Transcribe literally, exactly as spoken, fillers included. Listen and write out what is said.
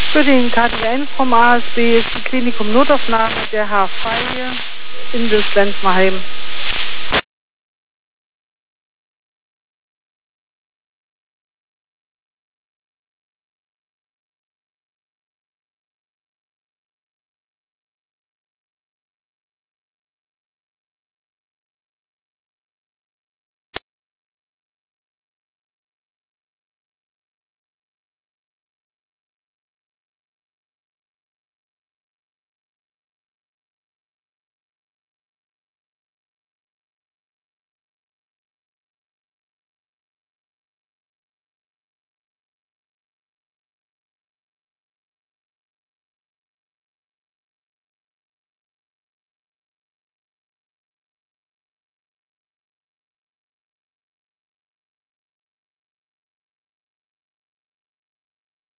Für den K D eins vom A S B ist die Klinikum Notaufnahme der Herr Feige in das Lenzmerheim.